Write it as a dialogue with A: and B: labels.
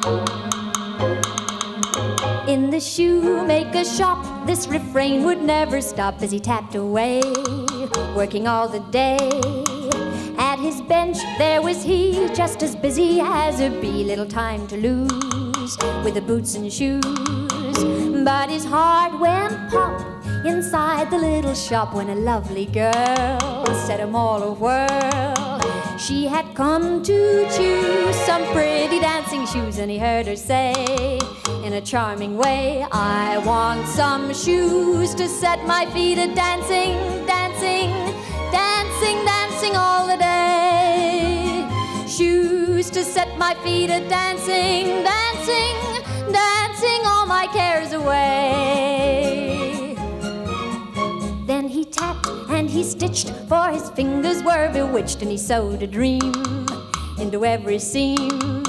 A: In the shoemaker's shop, this refrain would never stop as he tapped away, working all the day. At his bench there was he, just as busy as a bee, little time to lose with the boots and shoes. But his heart went pop inside the little shop when a lovely girl set him all a whirl. She had come to choose some pretty dancing shoes, and he heard her say in a charming way, I want some shoes to set my feet a-dancing, dancing, dancing, dancing all the day. Shoes to set my feet a-dancing, dancing, dancing all my cares away. Then he tapped and he stitched, for his fingers were bewitched, and he sewed a dream into every seam.